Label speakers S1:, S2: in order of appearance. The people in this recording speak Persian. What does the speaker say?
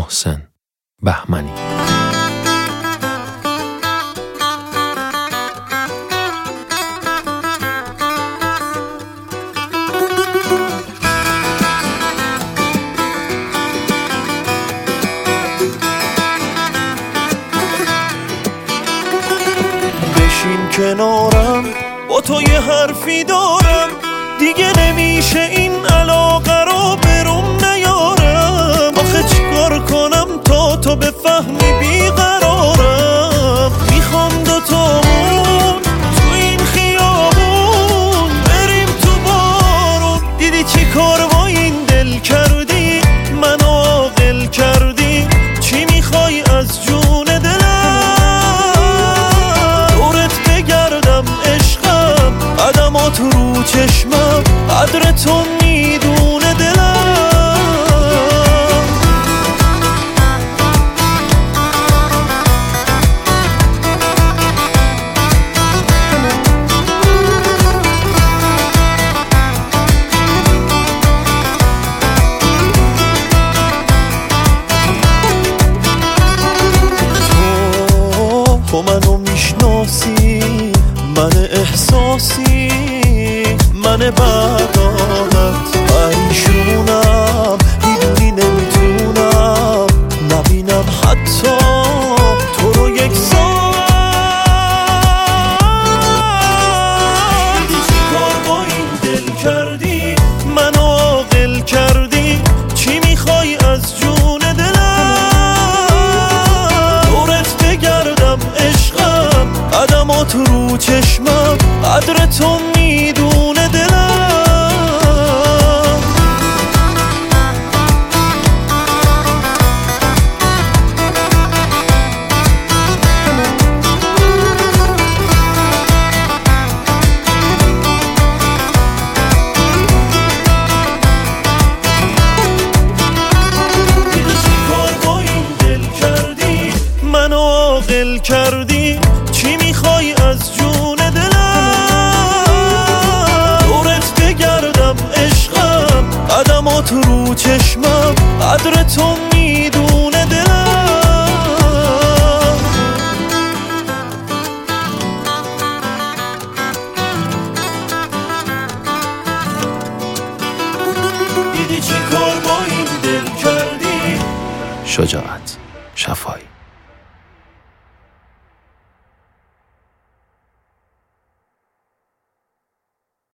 S1: محسن بهمنی.
S2: بشین کنارم، با تو یه حرفی دارم، دیگه نمیشه این علاقه رو بروم نیارم. آخه چیکار کنم تا تو بفهمی بیقرارم؟ میخوام دوتامون تو این خیابون بریم تو بارون. دیدی چی کار با این دل کردی؟ منو عاقل کردی. چی میخوای از جون دلم؟ دورت بگردم عشقم، قدمات رو چشمم، قدر تو میدونه دلم. تو منو میشناسی، من احساسی، من بعدانت پریشونم، میدونی نمیتونم نبینم حتی تو رو یک ساعت. دیدی چی کار با این دل کردی؟ منو عاقل کردی. چی میخوای از جون دلم؟ دورت بگردم عشقم، قدمات رو چشمم، قدر تو میدونه دلم. دیدی چی کار با این دل کردی؟ منو عاقل کردی. چی میخوای از جون دلم؟ دورت بگردم عشقم، قدمات رو چشمم، قدر تو میدونه دلم. دیدی چی کار با این دل کردی؟
S1: شجاعت شفایی.